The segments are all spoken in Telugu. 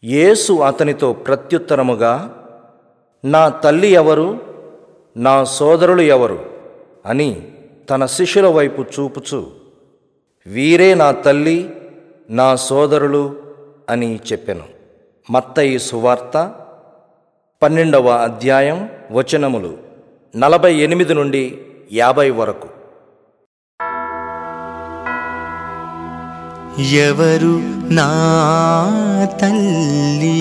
యేసు అతనితో ప్రత్యుత్తరముగా, నా తల్లి ఎవరు, నా సోదరులు ఎవరు అని తన శిష్యుల వైపు చూపుచూ, వీరే నా తల్లి, నా సోదరులు అని చెప్పెను. మత్తయి సువార్త 12వ అధ్యాయం వచనములు 48 నుండి 50 వరకు. ఎవరు నా తల్లి,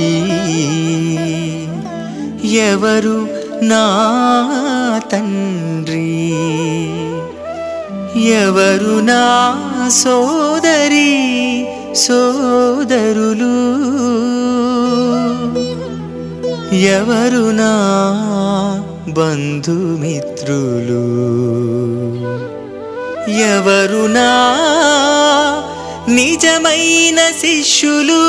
ఎవరు నా తండ్రి, ఎవరు నా సోదరి సోదరులు, ఎవరు నా బంధుమిత్రులు, ఎవరు నా నిజమైన శిష్యులు.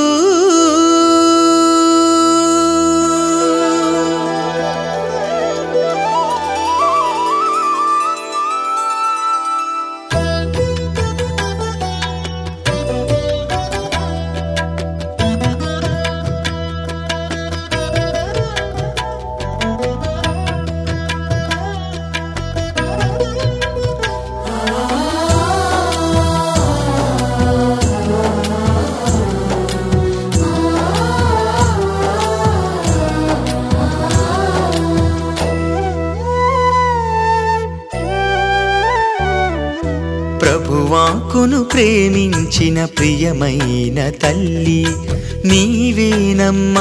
ప్రభువాకును ప్రేమించిన ప్రియమైన తల్లి నీవేనమ్మా,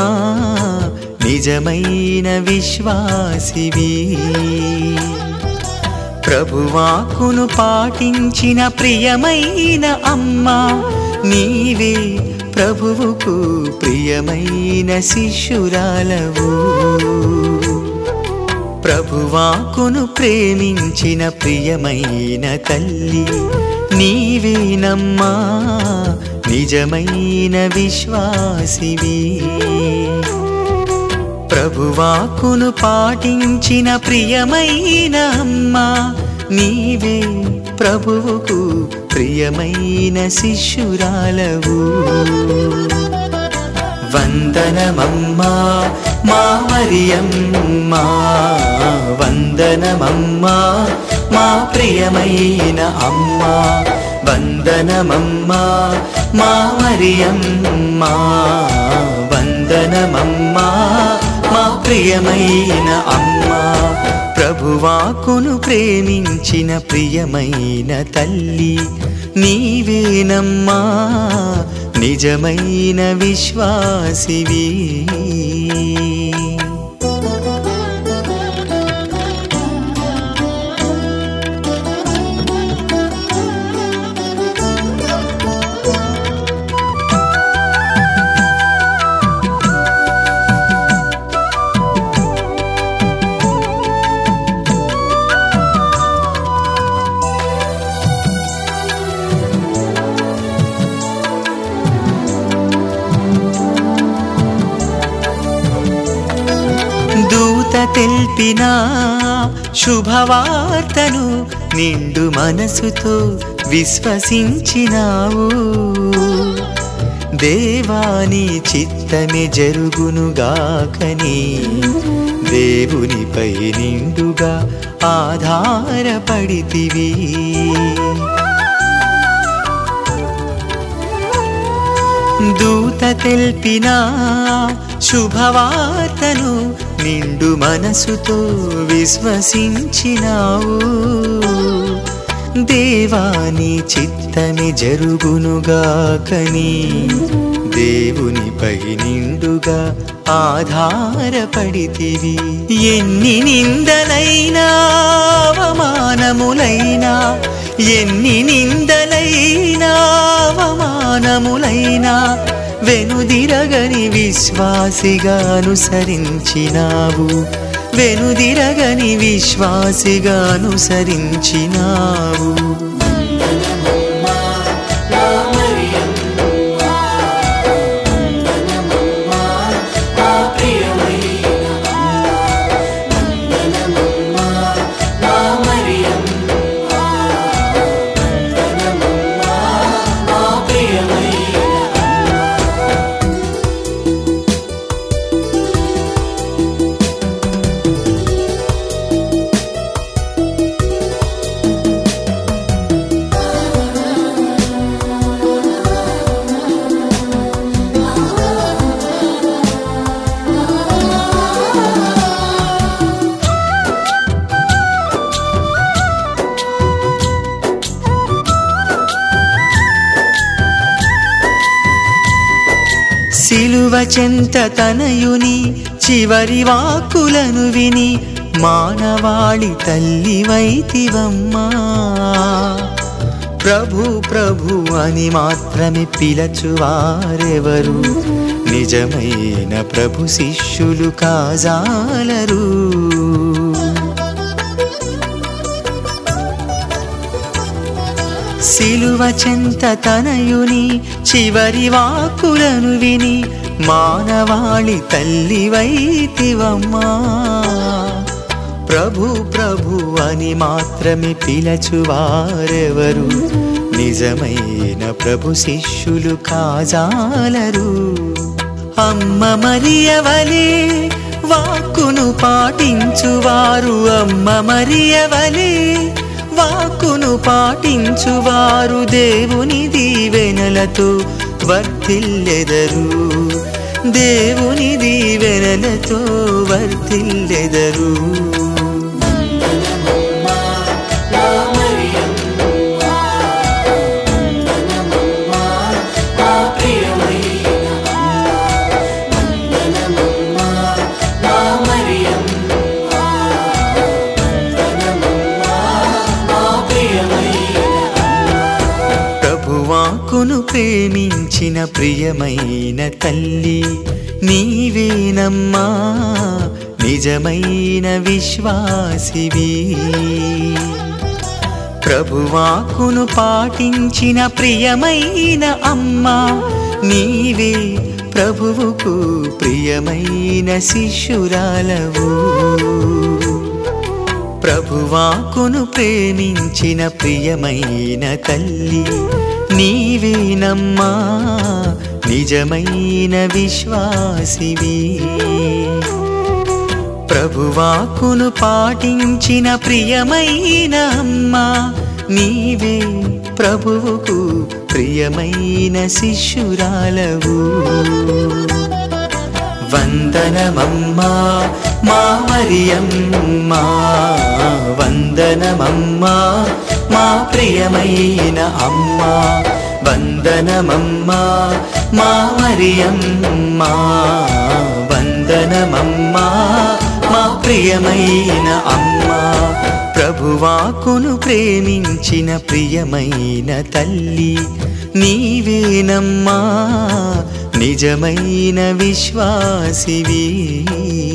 నిజమైన విశ్వాసివి. ప్రభువాకును పాటించిన ప్రియమైన అమ్మా, నీవే ప్రభువుకు ప్రియమైన శిష్యురాలవు. ప్రభువాకును ప్రేమించిన ప్రియమైన తల్లి నీవేనమ్మా, నిజమైన విశ్వాసివి. ప్రభువాకును పాటించిన ప్రియమైన అమ్మా, నీవే ప్రభువుకు ప్రియమైన శిష్యురాలవు. వందనమమ్మా మా మరియమ్మా, వందనమమ్మా మా ప్రియమైన అమ్మా, వందనమమ్మా మా మరియమ్మా, వందనమమ్మా మా ప్రియమైన అమ్మా. ప్రభువాకును ప్రేమించిన ప్రియమైన తల్లి నీవేనమ్మా, నిజమైన విశ్వాసివి. దూత తెల్పిన శుభవార్తను నిండు మనసుతో విశ్వసించినావు. దేవాని చిత్తమే జరుగునుగాకని దేవునిపై నిండుగా ఆధారపడితివి. దూత తెల్పిన శుభవార్తను నిండు మనసుతో విశ్వసించినావు. దేవాని చిత్తమే జరుగునుగాకని దేవునిపై నిండుగా ఆధారపడితివి. ఎన్ని నిందలైనా అవమానములైనా, ఎన్ని నిందలైనా అవమానములైనా వెనుదిరగని విశ్వాసిగా అనుసరించినావు, వెనుదిరగని విశ్వాసిగా అనుసరించినావు. సిలువ చెంత తనయుని చివరి వాక్కులను విని మానవాళి తల్లివైతివమ్మా. ప్రభు ప్రభు అని మాత్రమే పిలచువారెవరు నిజమైన ప్రభు శిష్యులు కాజాలరు. సిలువ చెంత తనయుని చివరి వాక్కులను విని మానవాళి తల్లివైతివమ్మా. ప్రభు ప్రభు అని మాత్రమే పిలచువారెవరు నిజమైన ప్రభు శిష్యులు కాజాలరు. అమ్మ మరియ వలె వాక్కును పాటించువారు, అమ్మ మరియ వలె వాక్కును పాటించువారు దేవుని దీవెనలతో వర్ధిల్లెదరు, దేవుని దీవెనలతో వర్ధిల్లెదరు. ప్రభువాక్కును ప్రేమించిన ప్రియమైన తల్లి నీవేనమ్మా, నిజమైన విశ్వాసివి. ప్రభువాక్కును పాటించిన ప్రియమైన అమ్మా నీవే ప్రభువుకు ప్రియమైన శిష్యురాలవు. ప్రభువాక్కును ప్రేమించిన ప్రియమైన తల్లి నీవేనమ్మా, నిజమైన విశ్వాసివి. ప్రభువాక్కును పాటించిన ప్రియమైన అమ్మా నీవే ప్రభువుకు ప్రియమైన శిష్యురాలవు. వందనమమ్మా మా మరియమ్మా, వందనమమ్మా మా ప్రియమైన అమ్మా, వందనమమ్మా మా మరియమ్మా, వందనమమ్మా మా ప్రియమైన అమ్మా. ప్రభువాక్కును ప్రేమించిన ప్రియమైన తల్లి నీవేనమ్మా, నిజమైన విశ్వాసివి.